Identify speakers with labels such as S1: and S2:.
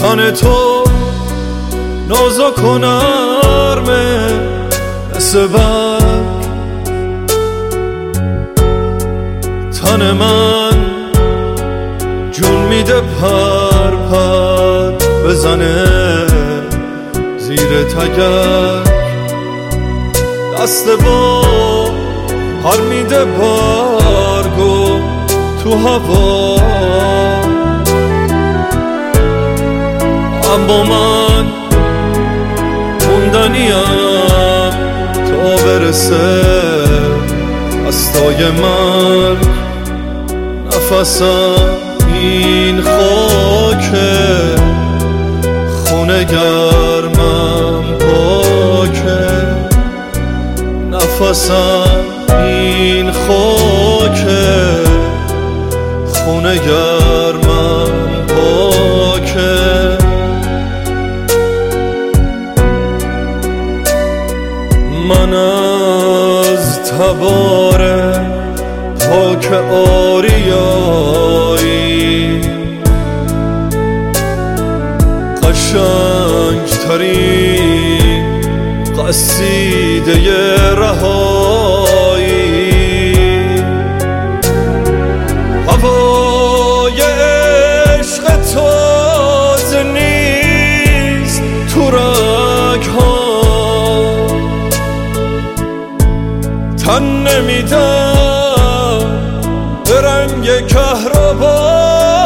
S1: تن تو نازک و نرمه مثل برگ، تن من جون میده پر پر بزنه زیر تگرگ، دست با هر میده برگو تو هوا، اما من موندنیم تا برسه دستای مرگ. نفسم این خاکه، خونه گرمم پاکه، نفسم این خاکه، خونه گرمم پاکه. من از تبار پاک آریایی قشنگ ترین قصیده رهایی، هوای عشق تازه نیست تو رگ‌ها، تن نمیدم به رنگ کهربا.